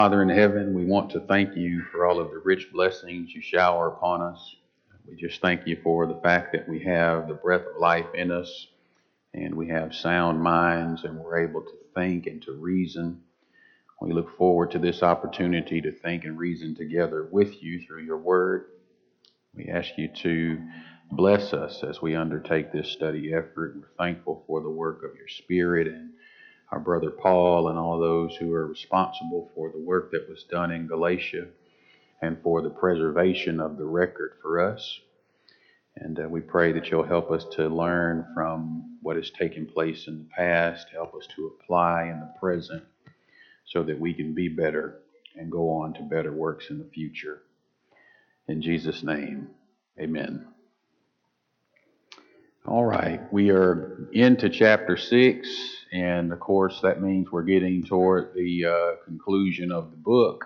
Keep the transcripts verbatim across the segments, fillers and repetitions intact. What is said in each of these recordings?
Father in heaven, we want to thank you for all of the rich blessings you shower upon us. We just thank you for the fact that we have the breath of life in us and we have sound minds and we're able to think and to reason. We look forward to this opportunity to think and reason together with you through your word. We ask you to bless us as we undertake this study effort. We're thankful for the work of your Spirit and our brother Paul and all those who are responsible for the work that was done in Galatia and for the preservation of the record for us. And uh, we pray that you'll help us to learn from what has taken place in the past, help us to apply in the present so that we can be better and go on to better works in the future. In Jesus' name, amen. All right, we are into chapter six, and of course that means we're getting toward the uh, conclusion of the book.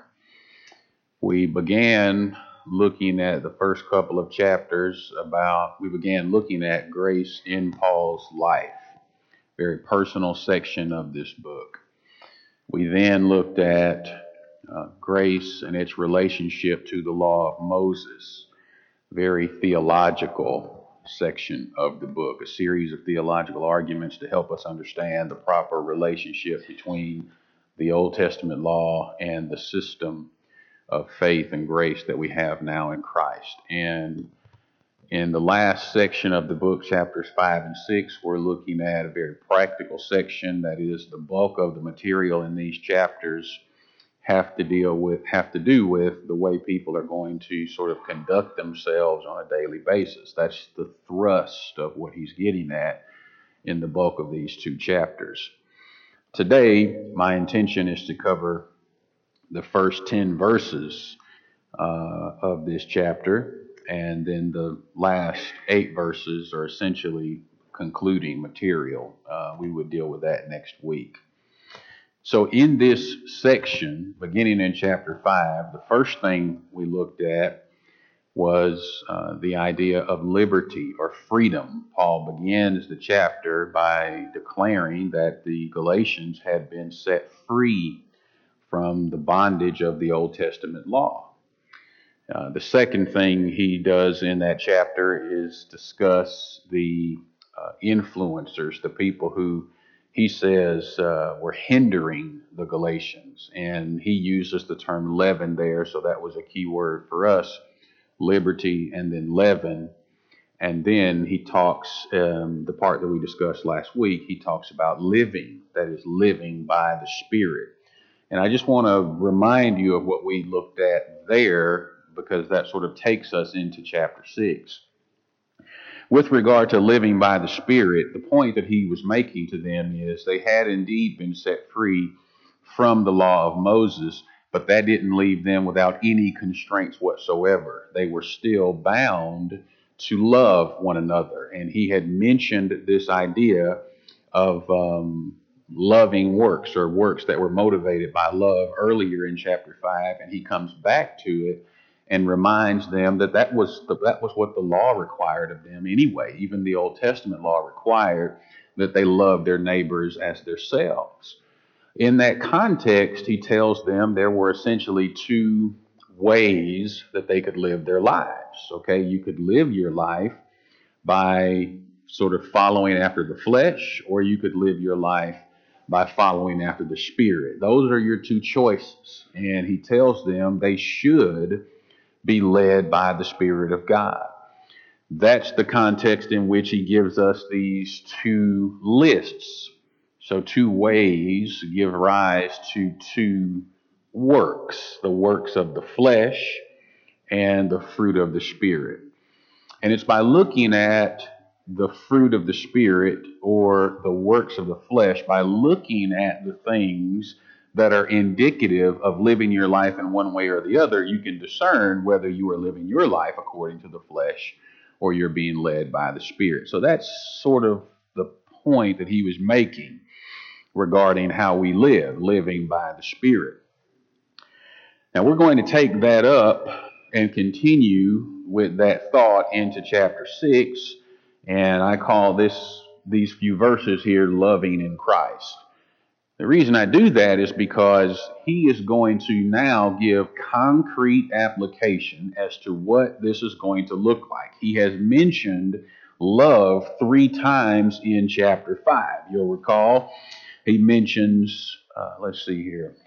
We began looking at the first couple of chapters about, we began looking at grace in Paul's life, very personal section of this book. We then looked at uh, grace and its relationship to the law of Moses, very theological section of the book, a series of theological arguments to help us understand the proper relationship between the Old Testament law and the system of faith and grace that we have now in Christ. And in the last section of the book, chapters five and six, we're looking at a very practical section. That is, the bulk of the material in these chapters have to deal with, have to do with the way people are going to sort of conduct themselves on a daily basis. That's the thrust of what he's getting at in the bulk of these two chapters. Today, my intention is to cover the first ten verses uh, of this chapter, and then the last eight verses are essentially concluding material. Uh, we would deal with that next week. So in this section, beginning in chapter five, the first thing we looked at was uh, the idea of liberty or freedom. Paul begins the chapter by declaring that the Galatians had been set free from the bondage of the Old Testament law. Uh, the second thing he does in that chapter is discuss the uh, influencers, the people who he says uh, were hindering the Galatians. And he uses the term leaven there, so that was a key word for us, liberty and then leaven. And then he talks, um, the part that we discussed last week, he talks about living, that is living by the Spirit. And I just want to remind you of what we looked at there, because that sort of takes us into chapter six. With regard to living by the Spirit, the point that he was making to them is they had indeed been set free from the law of Moses, but that didn't leave them without any constraints whatsoever. They were still bound to love one another. And he had mentioned this idea of um, loving works, or works that were motivated by love, earlier in chapter five, and he comes back to it and reminds them that that was the, that was what the law required of them anyway. Even the Old Testament law required that they love their neighbors as themselves. In that context, he tells them there were essentially two ways that they could live their lives. Okay, you could live your life by sort of following after the flesh, or you could live your life by following after the Spirit. Those are your two choices. And he tells them they should be led by the Spirit of God. That's the context in which he gives us these two lists. So two ways give rise to two works, the works of the flesh and the fruit of the Spirit. And it's by looking at the fruit of the Spirit or the works of the flesh, by looking at the things that are indicative of living your life in one way or the other, you can discern whether you are living your life according to the flesh or you're being led by the Spirit. So that's sort of the point that he was making regarding how we live, living by the Spirit. Now we're going to take that up and continue with that thought into chapter six, and I call this these few verses here loving in Christ. The reason I do that is because he is going to now give concrete application as to what this is going to look like. He has mentioned love three times in chapter five. You'll recall he mentions, uh, let's see here,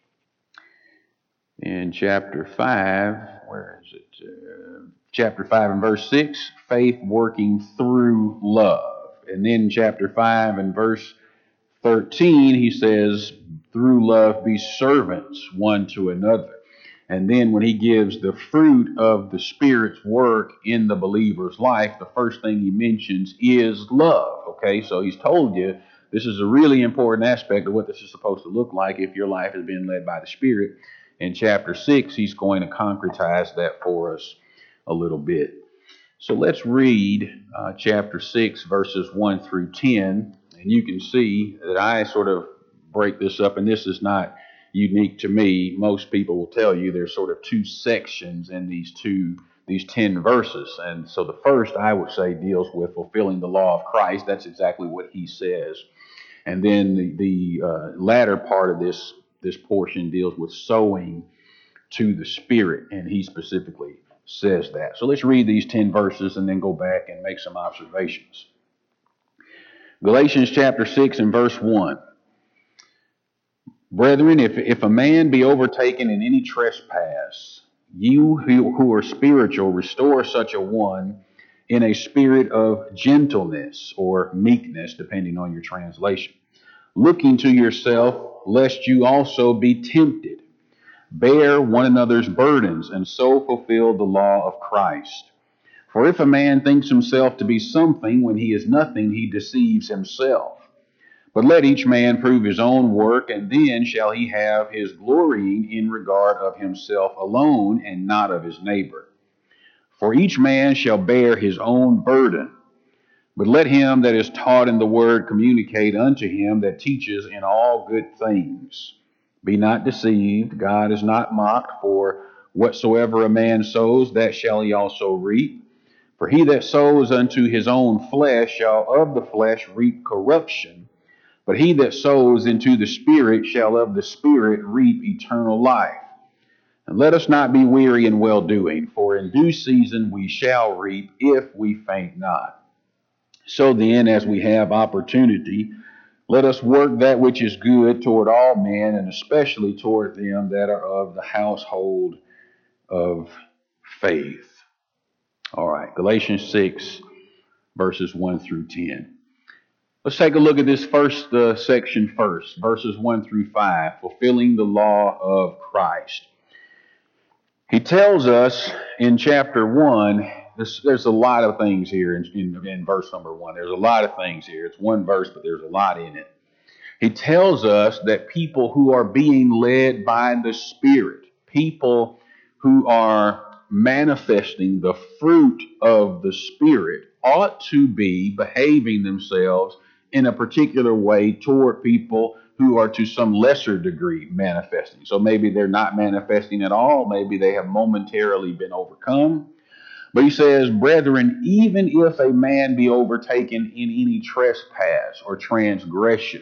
in chapter five, where is it? Uh, chapter five and verse six, faith working through love. And then in chapter five and verse thirteen, he says, through love be servants one to another. And then when he gives the fruit of the Spirit's work in the believer's life, the first thing he mentions is love. Okay, so he's told you this is a really important aspect of what this is supposed to look like if your life has been led by the Spirit. In chapter six, he's going to concretize that for us a little bit. So let's read uh, chapter six, verses one through ten. And you can see that I sort of break this up, and this is not unique to me. Most people will tell you there's sort of two sections in these two, these ten verses. And so the first, I would say, deals with fulfilling the law of Christ. That's exactly what he says. And then the, the uh, latter part of this, this portion deals with sowing to the Spirit, and he specifically says that. So let's read these ten verses and then go back and make some observations. Galatians chapter six and verse one. Brethren, if, if a man be overtaken in any trespass, you who, who are spiritual, restore such a one in a spirit of gentleness or meekness, depending on your translation, looking to yourself, lest you also be tempted. Bear one another's burdens, and so fulfill the law of Christ. For if a man thinks himself to be something when he is nothing, he deceives himself. But let each man prove his own work, and then shall he have his glorying in regard of himself alone, and not of his neighbor. For each man shall bear his own burden. But let him that is taught in the word communicate unto him that teaches in all good things. Be not deceived, God is not mocked, for whatsoever a man sows, that shall he also reap. For he that sows unto his own flesh shall of the flesh reap corruption, but he that sows into the Spirit shall of the Spirit reap eternal life. And let us not be weary in well-doing, for in due season we shall reap if we faint not. So then, as we have opportunity, let us work that which is good toward all men, and especially toward them that are of the household of faith. All right, Galatians six, verses one through ten. Let's take a look at this first uh, section first, verses one through five, fulfilling the law of Christ. He tells us in chapter one, this, there's a lot of things here in, in, in verse number one. There's a lot of things here. It's one verse, but there's a lot in it. He tells us that people who are being led by the Spirit, people who are manifesting the fruit of the Spirit, ought to be behaving themselves in a particular way toward people who are to some lesser degree manifesting. So maybe they're not manifesting at all. Maybe they have momentarily been overcome. But he says, brethren, even if a man be overtaken in any trespass or transgression.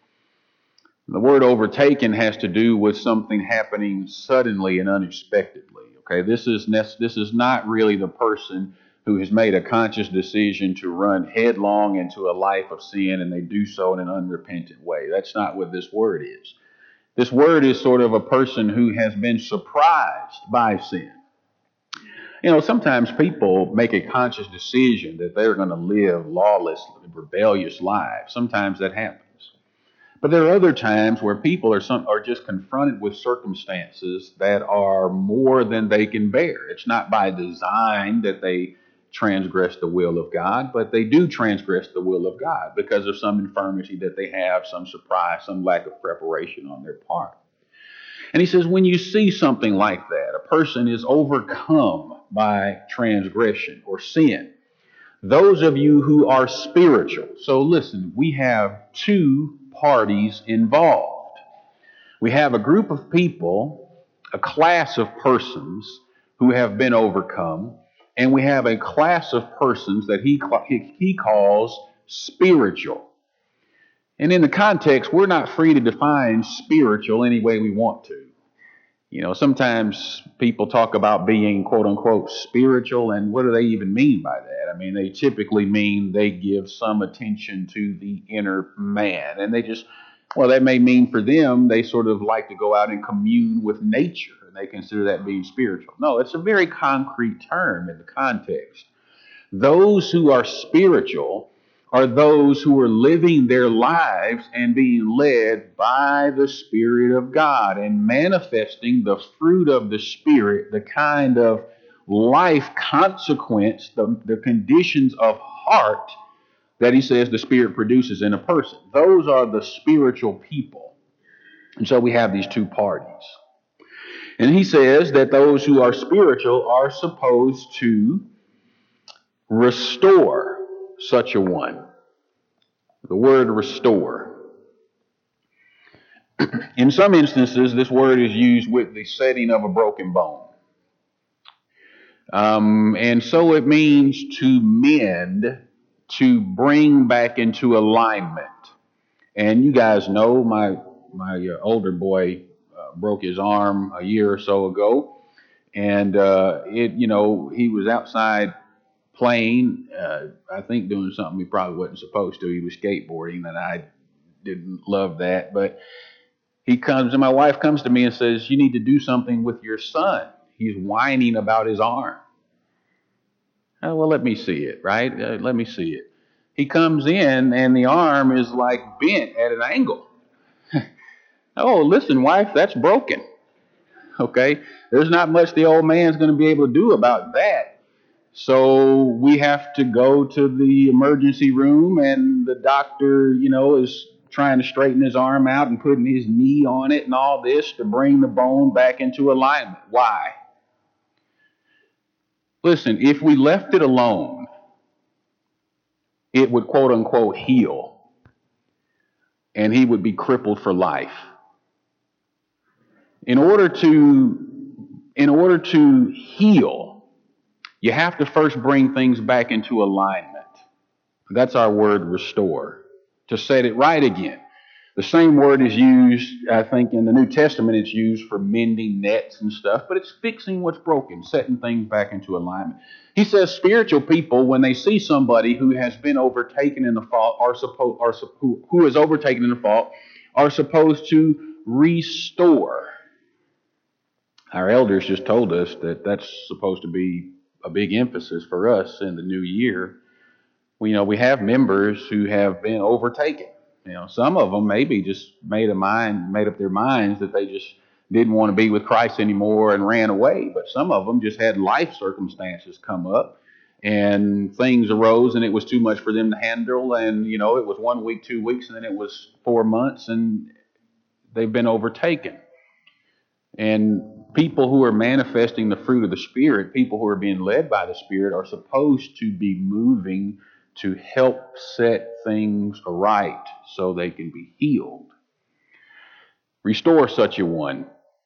The word overtaken has to do with something happening suddenly and unexpectedly. Okay, this is this is not really the person who has made a conscious decision to run headlong into a life of sin, and they do so in an unrepentant way. That's not what this word is. This word is sort of a person who has been surprised by sin. You know, sometimes people make a conscious decision that they're going to live lawless, rebellious lives. Sometimes that happens. But there are other times where people are some, are just confronted with circumstances that are more than they can bear. It's not by design that they transgress the will of God, but they do transgress the will of God because of some infirmity that they have, some surprise, some lack of preparation on their part. And he says, when you see something like that, a person is overcome by transgression or sin. Those of you who are spiritual, so listen, we have two parties involved. We have a group of people, a class of persons who have been overcome, and we have a class of persons that he he calls spiritual. And in the context, we're not free to define spiritual any way we want to. You know, sometimes people talk about being quote unquote spiritual, and what do they even mean by that? I mean, they typically mean they give some attention to the inner man. And they just, well, that may mean for them, they sort of like to go out and commune with nature, and they consider that being spiritual. No, it's a very concrete term in the context. Those who are spiritual are those who are living their lives and being led by the Spirit of God and manifesting the fruit of the Spirit, the kind of life consequence, the, the conditions of heart that he says the Spirit produces in a person. Those are the spiritual people. And so we have these two parties. And he says that those who are spiritual are supposed to restore such a one. The word restore. In some instances, this word is used with the setting of a broken bone. Um, and so it means to mend, to bring back into alignment. And you guys know my, my uh, older boy uh, broke his arm a year or so ago. And uh, it, you know, he was outside playing, uh, I think doing something he probably wasn't supposed to. He was skateboarding, and I didn't love that. But he comes, and my wife comes to me and says, "You need to do something with your son. He's whining about his arm." Oh, well, let me see it, right? Uh, let me see it. He comes in, and the arm is like bent at an angle. Oh, listen, wife, that's broken. Okay? There's not much the old man's going to be able to do about that. So we have to go to the emergency room, and the doctor, you know, is trying to straighten his arm out and putting his knee on it and all this to bring the bone back into alignment. Why? Listen, if we left it alone, it would quote unquote heal, and he would be crippled for life. In order to, in order to heal, you have to first bring things back into alignment. That's our word restore, to set it right again. The same word is used, I think, in the New Testament. It's used for mending nets and stuff, but it's fixing what's broken, setting things back into alignment. He says spiritual people, when they see somebody who has been overtaken in the fault, are supposed, are who, who is overtaken in the fault, are supposed to restore. Our elders just told us that that's supposed to be a big emphasis for us in the new year. We, you know, we have members who have been overtaken. You know, some of them maybe just made a mind, made up their minds that they just didn't want to be with Christ anymore and ran away. But some of them just had life circumstances come up, and things arose, and it was too much for them to handle. And you know, it was one week, two weeks, and then it was four months, and they've been overtaken. And people who are manifesting the fruit of the Spirit, people who are being led by the Spirit, are supposed to be moving to help set things right so they can be healed. Restore such a one.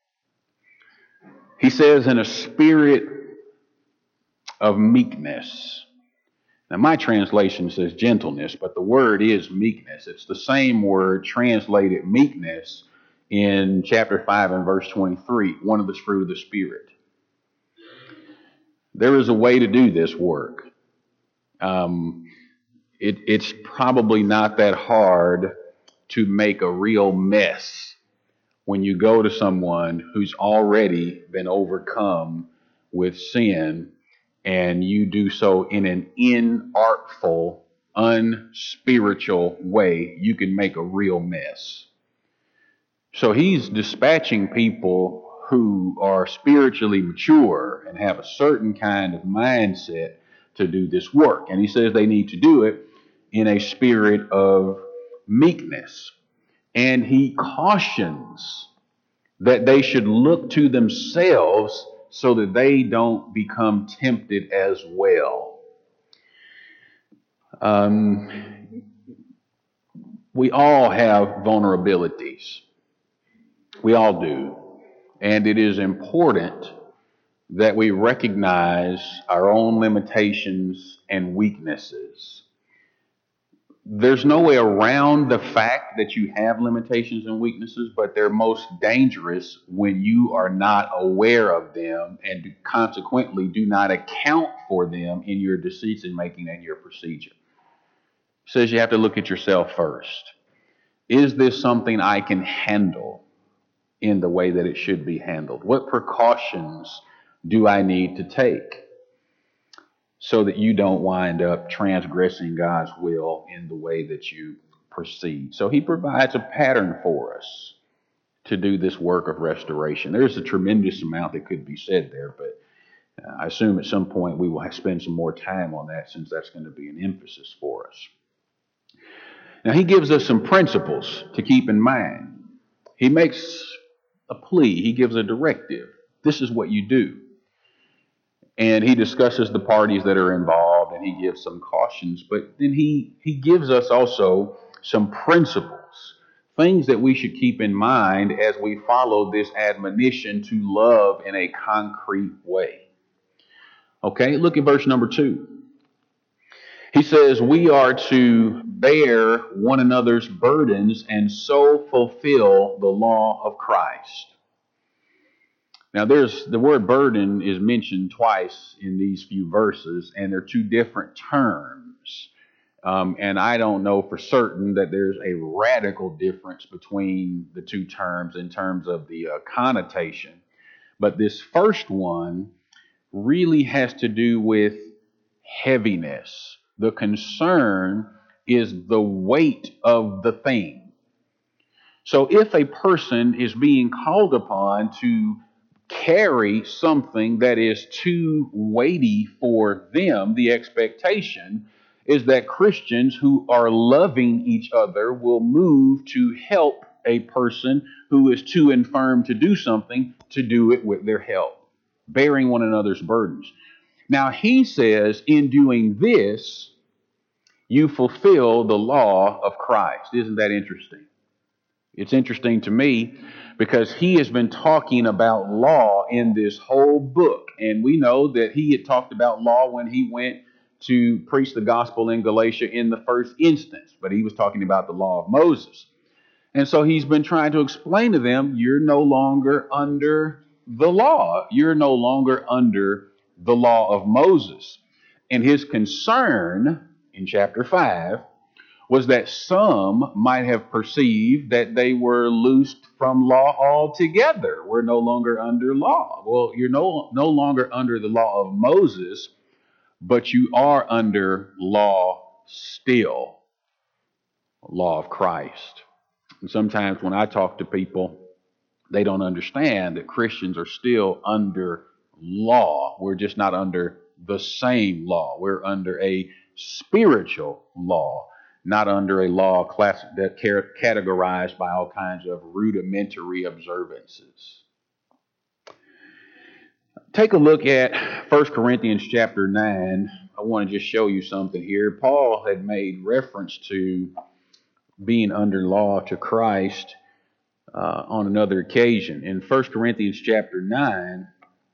He says, in a spirit of meekness. Now, my translation says gentleness, but the word is meekness. It's the same word translated meekness in chapter five and verse twenty-three, one of the fruit of the Spirit. There is a way to do this work. Um, it, it's probably not that hard to make a real mess when you go to someone who's already been overcome with sin, and you do so in an inartful, unspiritual way. You can make a real mess. So he's dispatching people who are spiritually mature and have a certain kind of mindset to do this work. And he says they need to do it in a spirit of meekness. And he cautions that they should look to themselves so that they don't become tempted as well. Um, we all have vulnerabilities. We all do. And it is important that we recognize our own limitations and weaknesses. there's no way around the fact that you have limitations and weaknesses, but they're most dangerous when you are not aware of them and consequently do not account for them in your decision making and your procedure. It says you have to look at yourself first. Is this something I can handle in the way that it should be handled? What precautions do I need to take so that you don't wind up transgressing God's will in the way that you proceed? So he provides a pattern for us to do this work of restoration. There's a tremendous amount that could be said there, but I assume at some point we will spend some more time on that, since that's going to be an emphasis for us. Now, he gives us some principles to keep in mind. He makes a plea. He gives a directive. This is what you do. And he discusses the parties that are involved, and he gives some cautions. But then he, he gives us also some principles, things that we should keep in mind as we follow this admonition to love in a concrete way. Okay, look at verse number two. He says, we are to bear one another's burdens and so fulfill the law of Christ. Now, there's the word burden is mentioned twice in these few verses, and they're two different terms. Um, and I don't know for certain that there's a radical difference between the two terms in terms of the uh, connotation. But this first one really has to do with heaviness. The concern is the weight of the thing. So if a person is being called upon to carry something that is too weighty for them, the expectation is that Christians who are loving each other will move to help a person who is too infirm to do something to do it with their help, bearing one another's burdens. Now, he says, in doing this, you fulfill the law of Christ. Isn't that interesting? It's interesting to me because he has been talking about law in this whole book. And we know that he had talked about law when he went to preach the gospel in Galatia in the first instance. But he was talking about the law of Moses. And so he's been trying to explain to them, you're no longer under the law. You're no longer under the law of Moses. And his concern in chapter five was that some might have perceived that they were loosed from law altogether. We're no longer under law. Well, you're no, no longer under the law of Moses, but you are under law still, law of Christ. And sometimes when I talk to people, they don't understand that Christians are still under law. We're just not under the same law. We're under a spiritual law, not under a law class that categorized by all kinds of rudimentary observances. Take a look at First Corinthians chapter nine. I want to just show you something here. Paul had made reference to being under law to Christ uh, on another occasion. In First Corinthians chapter nine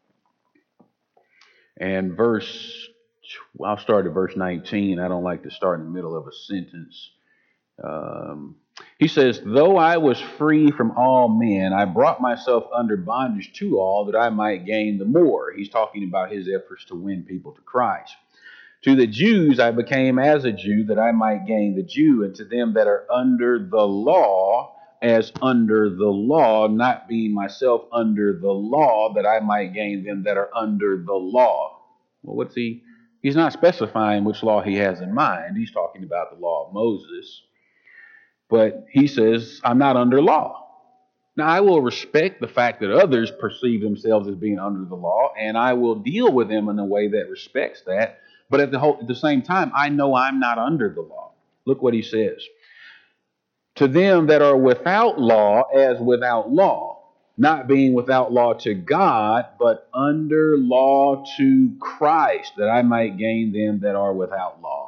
and verse, I'll start at verse nineteen. I don't like to start in the middle of a sentence. Um, he says, though I was free from all men, I brought myself under bondage to all that I might gain the more. He's talking about his efforts to win people to Christ. To the Jews I became as a Jew that I might gain the Jew, and to them that are under the law as under the law, not being myself under the law that I might gain them that are under the law. Well, what's he? He's not specifying which law he has in mind. He's talking about the law of Moses. But he says, I'm not under law. Now, I will respect the fact that others perceive themselves as being under the law, and I will deal with them in a way that respects that. But at the, whole, at the same time, I know I'm not under the law. Look what he says. To them that are without law as without law, not being without law to God, but under law to Christ, that I might gain them that are without law.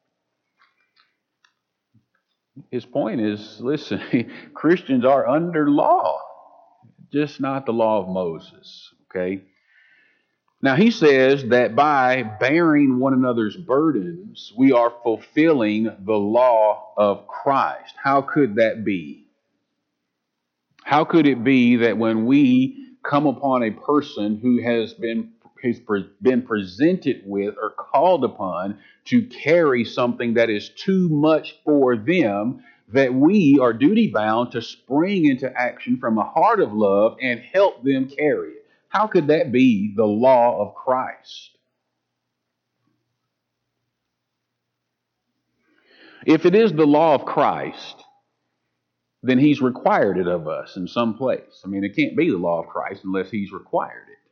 His point is, listen, Christians are under law, just not the law of Moses, okay? Now he says that by bearing one another's burdens, we are fulfilling the law of Christ. How could that be? How could it be that when we come upon a person who has been has been presented with or called upon to carry something that is too much for them, that we are duty bound to spring into action from a heart of love and help them carry it? How could that be the law of Christ? If it is the law of Christ, then he's required it of us in some place. I mean, it can't be the law of Christ unless he's required it.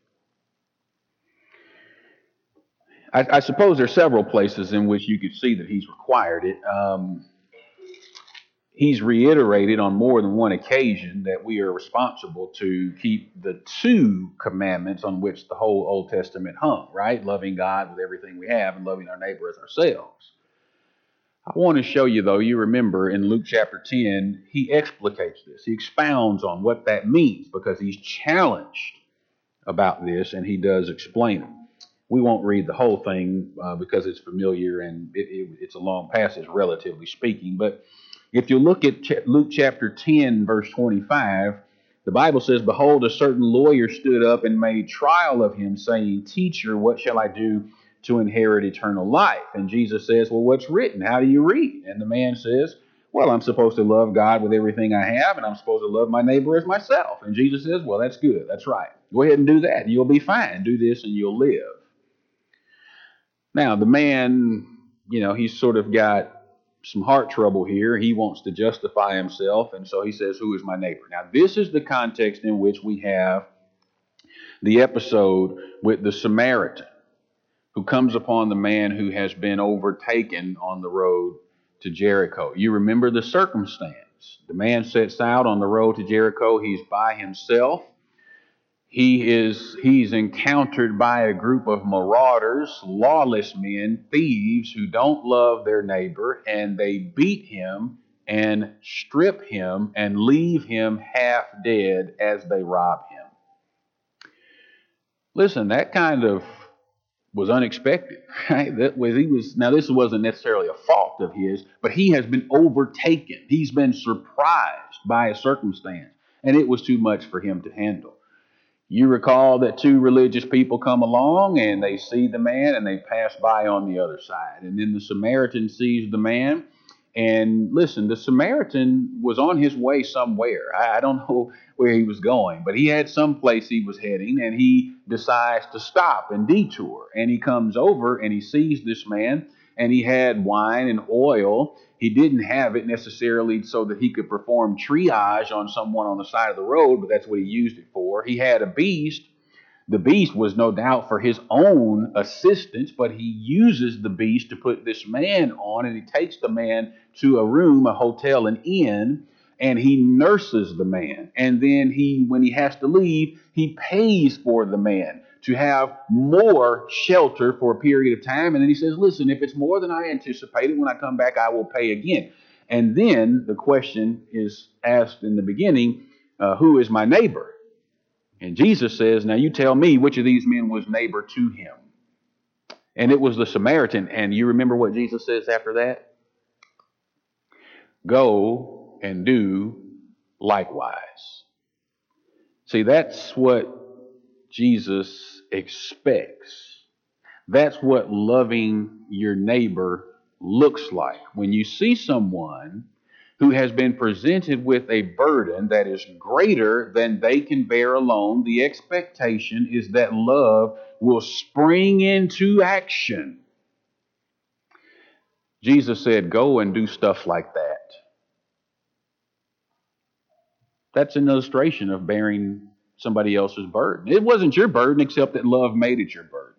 I, I suppose there are several places in which you could see that he's required it. Um, he's reiterated on more than one occasion that we are responsible to keep the two commandments on which the whole Old Testament hung, right? Loving God with everything we have and loving our neighbor as ourselves. I want to show you, though, you remember in Luke chapter ten, he explicates this. He expounds on what that means because he's challenged about this, and he does explain it. We won't read the whole thing uh, because it's familiar and it, it, it's a long passage, relatively speaking. But if you look at ch- Luke chapter ten, verse twenty-five, the Bible says, "Behold, a certain lawyer stood up and made trial of him, saying, 'Teacher, what shall I do to inherit eternal life?' And Jesus says, 'Well, what's written? How do you read?' And the man says, 'Well, I'm supposed to love God with everything I have, and I'm supposed to love my neighbor as myself.' And Jesus says, 'Well, that's good. That's right. Go ahead and do that. You'll be fine. Do this and you'll live.' Now, the man, you know, he's sort of got some heart trouble here. He wants to justify himself, and so he says, 'Who is my neighbor?' Now, this is the context in which we have the episode with the Samaritan who comes upon the man who has been overtaken on the road to Jericho. You remember the circumstance. The man sets out on the road to Jericho. He's by himself. He is he's encountered by a group of marauders, lawless men, thieves who don't love their neighbor, and they beat him and strip him and leave him half dead as they rob him. Listen, that kind of was unexpected, right? That was he was now this wasn't necessarily a fault of his, but he has been overtaken. He's been surprised by a circumstance, and it was too much for him to handle. You recall that two religious people come along and they see the man and they pass by on the other side. And then the Samaritan sees the man. And listen, the Samaritan was on his way somewhere. I, I don't know where he was going, but he had some place he was heading, and he decides to stop and detour. And he comes over and he sees this man, and he had wine and oil. He didn't have it necessarily so that he could perform triage on someone on the side of the road, but that's what he used it for. He had a beast. The beast was no doubt for his own assistance, but he uses the beast to put this man on, and he takes the man to a room, a hotel, an inn, and he nurses the man. And then he, when he has to leave, he pays for the man to have more shelter for a period of time. And then he says, listen, if it's more than I anticipated, when I come back, I will pay again. And then the question is asked in the beginning, uh, who is my neighbor? And Jesus says, now you tell me which of these men was neighbor to him. And it was the Samaritan. And you remember what Jesus says after that? Go and do likewise. See, that's what Jesus expects. That's what loving your neighbor looks like. When you see someone who has been presented with a burden that is greater than they can bear alone, the expectation is that love will spring into action. Jesus said, go and do stuff like that. That's an illustration of bearing somebody else's burden. It wasn't your burden, except that love made it your burden.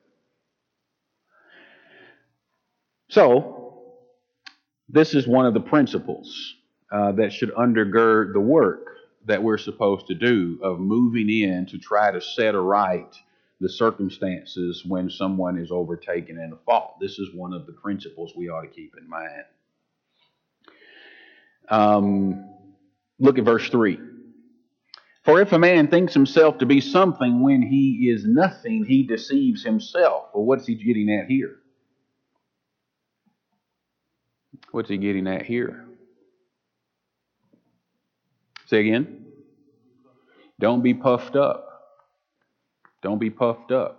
So, this is one of the principles uh, that should undergird the work that we're supposed to do of moving in to try to set aright the circumstances when someone is overtaken in a fault. This is one of the principles we ought to keep in mind. Um, look at verse three. For if a man thinks himself to be something when he is nothing, he deceives himself. Well, what's he getting at here? What's he getting at here? Say again. Don't be puffed up. Don't be puffed up.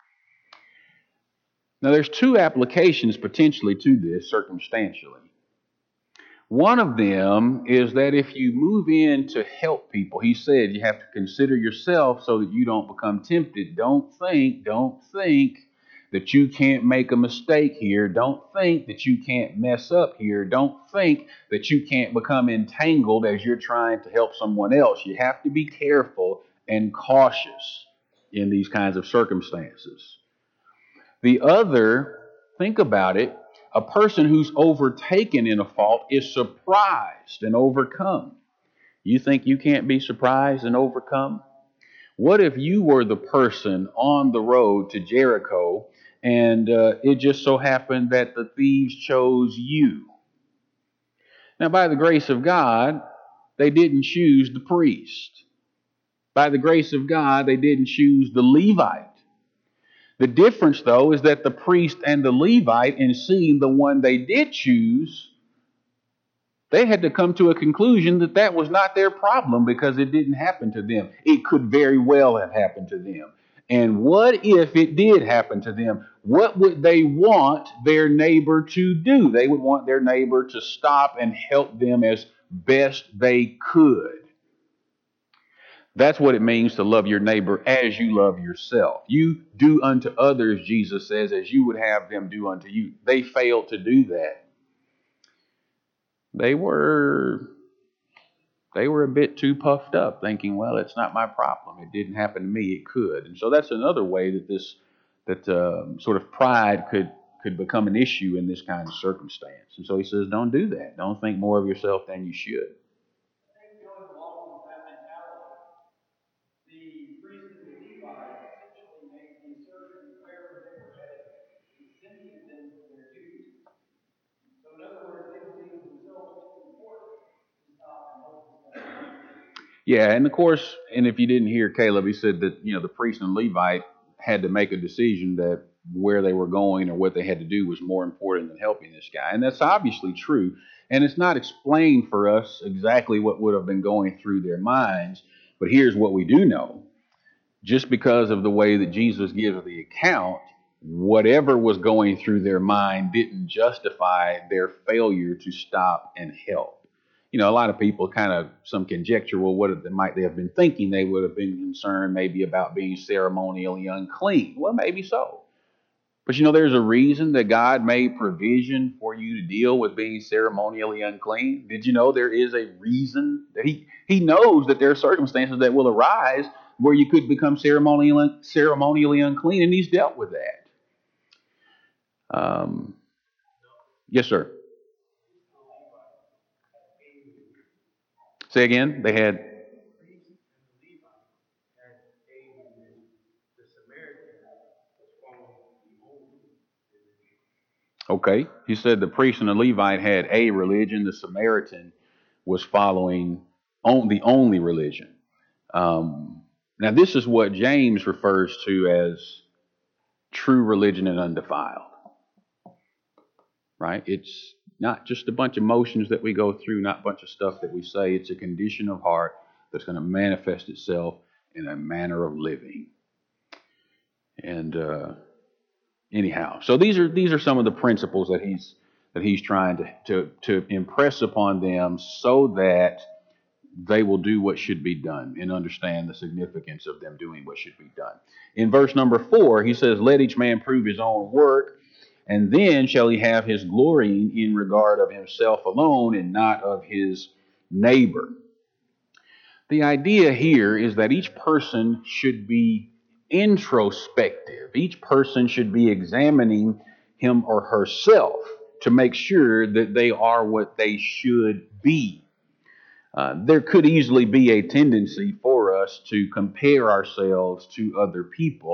Now, there's two applications potentially to this circumstantially. One of them is that if you move in to help people, he said you have to consider yourself so that you don't become tempted. Don't think, don't think that you can't make a mistake here. Don't think that you can't mess up here. Don't think that you can't become entangled as you're trying to help someone else. You have to be careful and cautious in these kinds of circumstances. The other, think about it, a person who's overtaken in a fault is surprised and overcome. You think you can't be surprised and overcome? What if you were the person on the road to Jericho and uh, it just so happened that the thieves chose you? Now, by the grace of God, they didn't choose the priest. By the grace of God, they didn't choose the Levite. The difference, though, is that the priest and the Levite, in seeing the one they did choose, they had to come to a conclusion that that was not their problem because it didn't happen to them. It could very well have happened to them. And what if it did happen to them? What would they want their neighbor to do? They would want their neighbor to stop and help them as best they could. That's what it means to love your neighbor as you love yourself. You do unto others, Jesus says, as you would have them do unto you. They failed to do that. They were, they were a bit too puffed up, thinking, well, it's not my problem. It didn't happen to me. It could. And so that's another way that this, that uh, sort of pride could, could become an issue in this kind of circumstance. And so he says, don't do that. Don't think more of yourself than you should. Yeah, and of course, and if you didn't hear Caleb, he said that, you know, the priest and Levite had to make a decision that where they were going or what they had to do was more important than helping this guy. And that's obviously true. And it's not explained for us exactly what would have been going through their minds. But here's what we do know. Just because of the way that Jesus gives the account, whatever was going through their mind didn't justify their failure to stop and help. You know, a lot of people kind of, some conjecture, well, what they might they have been thinking? They would have been concerned maybe about being ceremonially unclean. Well, maybe so. But you know, there's a reason that God made provision for you to deal with being ceremonially unclean. Did you know there is a reason that he, he knows that there are circumstances that will arise where you could become ceremonially, ceremonially unclean, and he's dealt with that. Um, yes, sir. Say again. They had. Okay. He said the priest and the Levite had a religion. The Samaritan was following on the only religion. Um, now, this is what James refers to as true religion and undefiled. Right? It's not just a bunch of motions that we go through, not a bunch of stuff that we say. It's a condition of heart that's going to manifest itself in a manner of living. And uh, anyhow, so these are these are some of the principles that he's that he's trying to, to to impress upon them, so that they will do what should be done and understand the significance of them doing what should be done. In verse number four, he says, "Let each man prove his own work, and then shall he have his glorying in regard of himself alone and not of his neighbor." The idea here is that each person should be introspective. Each person should be examining him or herself to make sure that they are what they should be. Uh, there could easily be a tendency for us to compare ourselves to other people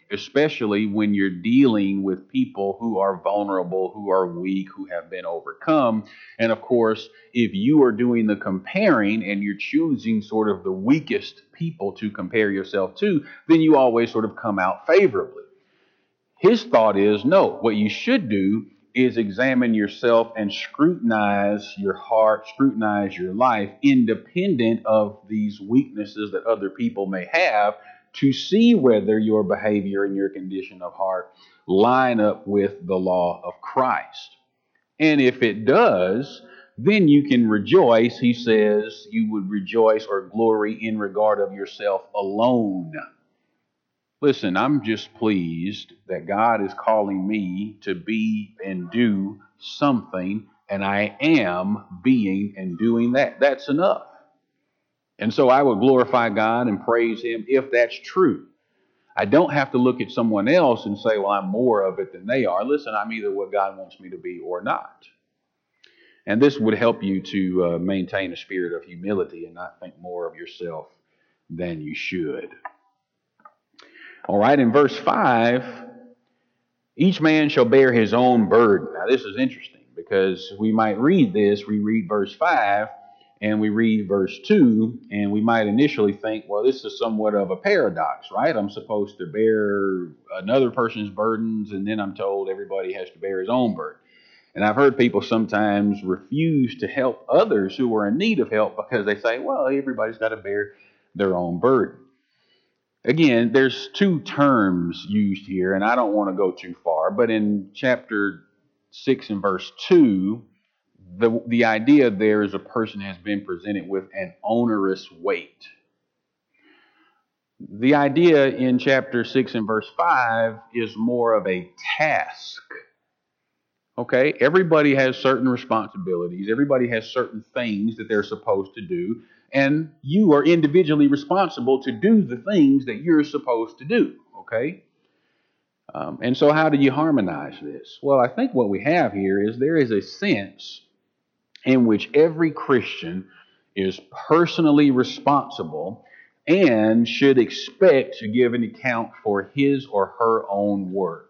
especially when you're dealing with people who are vulnerable, who are weak, who have been overcome. And of course, if you are doing the comparing and you're choosing sort of the weakest people to compare yourself to, then you always sort of come out favorably. His thought is, no, what you should do is examine yourself and scrutinize your heart, scrutinize your life, independent of these weaknesses that other people may have, to see whether your behavior and your condition of heart line up with the law of Christ. And if it does, then you can rejoice. He says you would rejoice or glory in regard of yourself alone. Listen, I'm just pleased that God is calling me to be and do something, and I am being and doing that. That's enough. And so I would glorify God and praise Him if that's true. I don't have to look at someone else and say, well, I'm more of it than they are. Listen, I'm either what God wants me to be or not. And this would help you to uh, maintain a spirit of humility and not think more of yourself than you should. All right, in verse five, each man shall bear his own burden. Now, this is interesting because we might read this, we read verse five, and we read verse two, and we might initially think, well, this is somewhat of a paradox, right? I'm supposed to bear another person's burdens, and then I'm told everybody has to bear his own burden. And I've heard people sometimes refuse to help others who are in need of help because they say, well, everybody's got to bear their own burden. Again, there's two terms used here, and I don't want to go too far, but in chapter six and verse two, the, the idea there is a person has been presented with an onerous weight. The idea in chapter six and verse five is more of a task. Okay, everybody has certain responsibilities. Everybody has certain things that they're supposed to do. And you are individually responsible to do the things that you're supposed to do. Okay? Um, and so how do you harmonize this? Well, I think what we have here is there is a sense in which every Christian is personally responsible and should expect to give an account for his or her own work.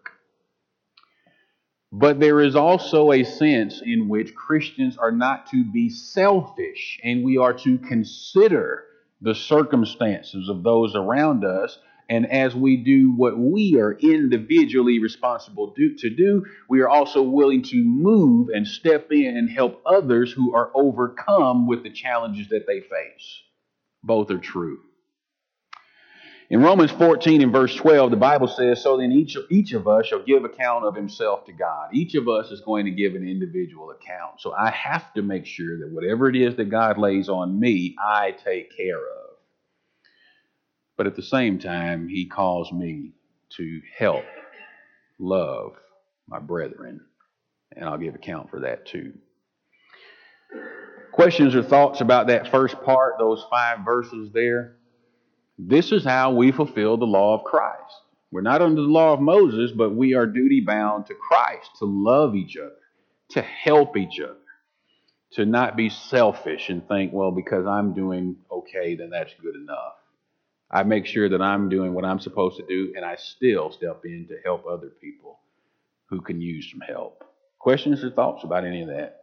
But there is also a sense in which Christians are not to be selfish, and we are to consider the circumstances of those around us. And as we do what we are individually responsible do, to do, we are also willing to move and step in and help others who are overcome with the challenges that they face. Both are true. In Romans fourteen and verse twelve, the Bible says, so then each, each of us shall give account of himself to God. Each of us is going to give an individual account. So I have to make sure that whatever it is that God lays on me, I take care of. But at the same time, He calls me to help, love my brethren. And I'll give account for that too. Questions or thoughts about that first part, those five verses there? This is how we fulfill the law of Christ. We're not under the law of Moses, but we are duty bound to Christ, to love each other, to help each other, to not be selfish and think, well, because I'm doing okay, then that's good enough. I make sure that I'm doing what I'm supposed to do, and I still step in to help other people who can use some help. Questions or thoughts about any of that?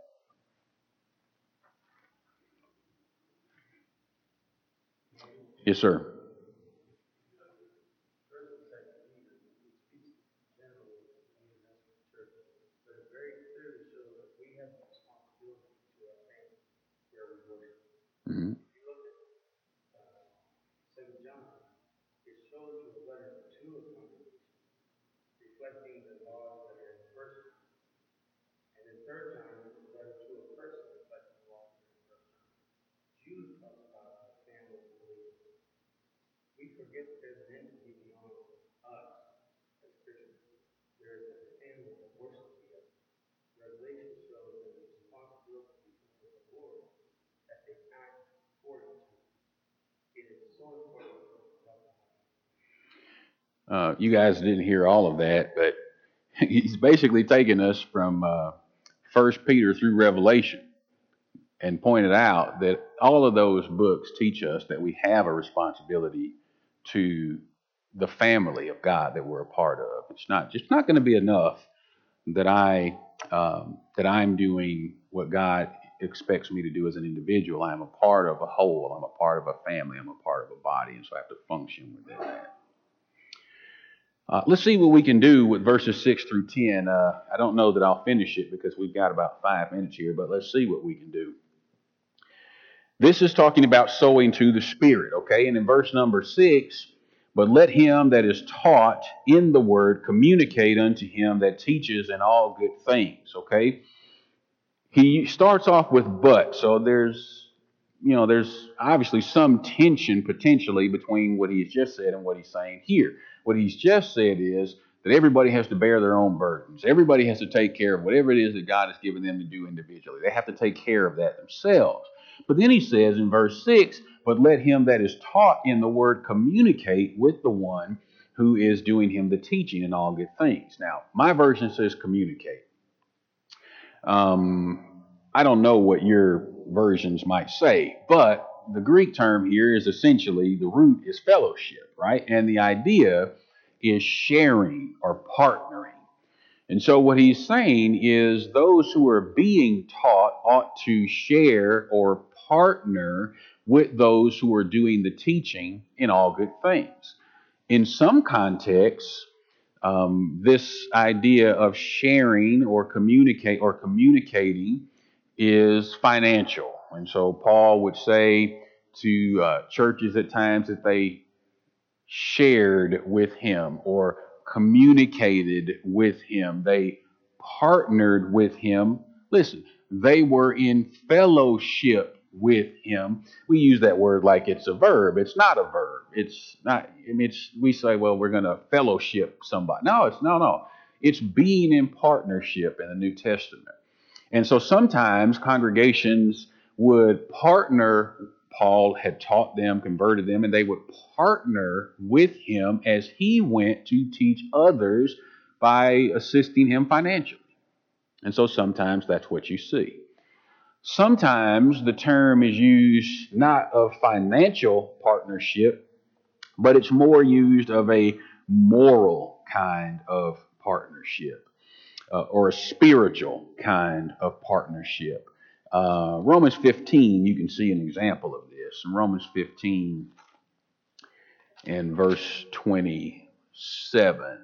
Yes, sir. Mm-hmm. Uh, you guys didn't hear all of that, but he's basically taken us from uh, First Peter through Revelation and pointed out that all of those books teach us that we have a responsibility to the family of God that we're a part of. It's not just not going to be enough that I um, that I'm doing what God expects me to do as an individual. I'm a part of a whole. I'm a part of a family. I'm a part of a body, and so I have to function within that. Uh, let's see what we can do with verses six through ten. Uh, I don't know that I'll finish it because we've got about five minutes here, but let's see what we can do. This is talking about sowing to the Spirit, okay? And in verse number six, but let him that is taught in the word communicate unto him that teaches in all good things, okay? He starts off with but, so there's, you know, there's obviously some tension potentially between what he's just said and what he's saying here. What he's just said is that everybody has to bear their own burdens. Everybody has to take care of whatever it is that God has given them to do individually. They have to take care of that themselves. But then he says in verse six, but let him that is taught in the word communicate with the one who is doing him the teaching in all good things. Now, my version says communicate. Um, I don't know what your versions might say, but the Greek term here is essentially, the root is fellowship, right? And the idea is sharing or partnering. And so what he's saying is those who are being taught ought to share or partner with those who are doing the teaching in all good things. In some contexts, um, this idea of sharing or communicate or communicating is financial. And so Paul would say to uh, churches at times that they shared with him or communicated with him. They partnered with him. Listen, they were in fellowship with him. We use that word like it's a verb. It's not a verb. It's not, I mean, it's, we say, well, we're going to fellowship somebody. No, it's no, no. It's being in partnership in the New Testament. And so sometimes congregations would partner. Paul had taught them, converted them, and they would partner with him as he went to teach others by assisting him financially. And so sometimes that's what you see. Sometimes the term is used not of financial partnership, but it's more used of a moral kind of partnership, uh, or a spiritual kind of partnership. Uh, Romans fifteen, you can see an example of this. In Romans fifteen and verse twenty-seven.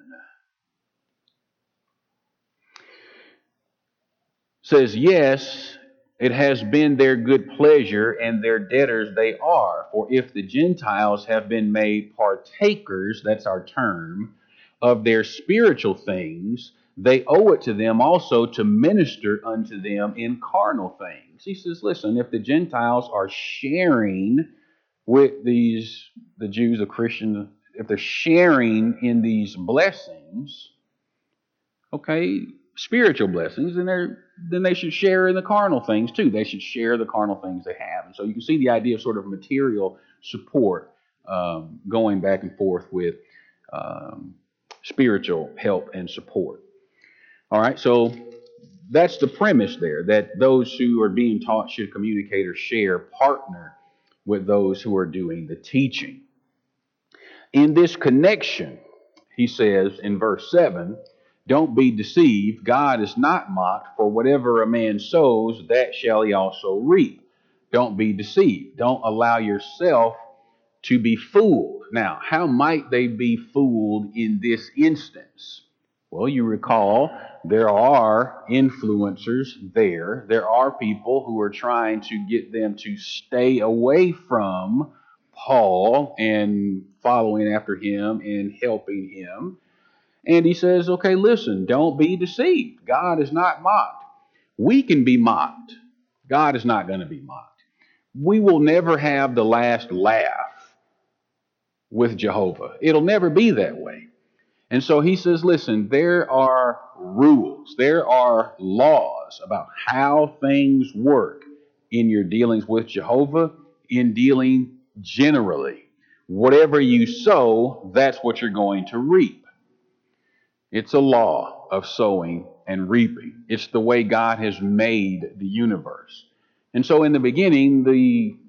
Says, yes, it has been their good pleasure, and their debtors they are. For if the Gentiles have been made partakers, that's our term, of their spiritual things, they owe it to them also to minister unto them in carnal things. He says, listen, if the Gentiles are sharing with these, the Jews, the Christians, if they're sharing in these blessings, okay, spiritual blessings, then they're then they should share in the carnal things too. They should share the carnal things they have. And so you can see the idea of sort of material support um, going back and forth with um, spiritual help and support. All right, so that's the premise there, that those who are being taught should communicate or share, partner with those who are doing the teaching. In this connection, he says in verse seven, don't be deceived. God is not mocked, for whatever a man sows, that shall he also reap. Don't be deceived. Don't allow yourself to be fooled. Now, how might they be fooled in this instance? Well, you recall there are influencers there. There are people who are trying to get them to stay away from Paul and following after him and helping him. And he says, okay, listen, don't be deceived. God is not mocked. We can be mocked. God is not going to be mocked. We will never have the last laugh with Jehovah. It'll never be that way. And so he says, listen, there are rules, there are laws about how things work in your dealings with Jehovah, in dealing generally. Whatever you sow, that's what you're going to reap. It's a law of sowing and reaping. It's the way God has made the universe. And so in the beginning, the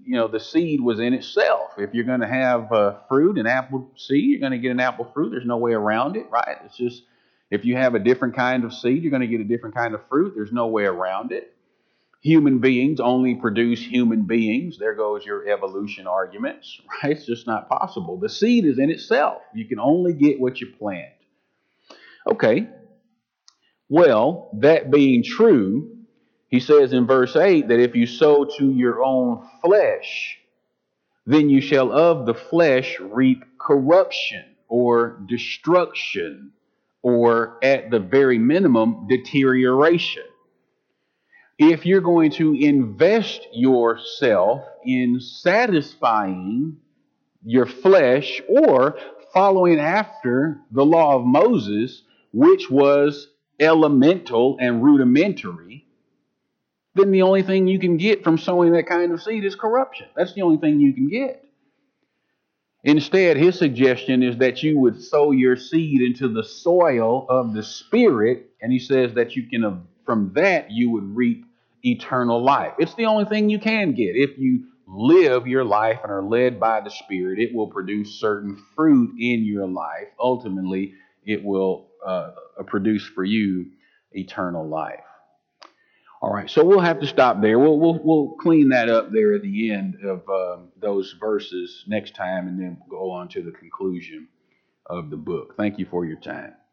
you know, the seed was in itself. If you're going to have uh, fruit, an apple seed, you're going to get an apple fruit. There's no way around it, right? It's just, if you have a different kind of seed, you're going to get a different kind of fruit. There's no way around it. Human beings only produce human beings. There goes your evolution arguments, right? It's just not possible. The seed is in itself. You can only get what you plant. Okay. Well, that being true, he says in verse eight that if you sow to your own flesh, then you shall of the flesh reap corruption or destruction, or at the very minimum, deterioration. If you're going to invest yourself in satisfying your flesh or following after the law of Moses, which was elemental and rudimentary, then the only thing you can get from sowing that kind of seed is corruption. That's the only thing you can get. Instead, his suggestion is that you would sow your seed into the soil of the Spirit, and he says that you can, from that, you would reap eternal life. It's the only thing you can get. If you live your life and are led by the Spirit, it will produce certain fruit in your life. Ultimately, it will uh, produce for you eternal life. All right, so we'll have to stop there. We'll we'll, we'll clean that up there at the end of um, those verses next time, and then we'll go on to the conclusion of the book. Thank you for your time.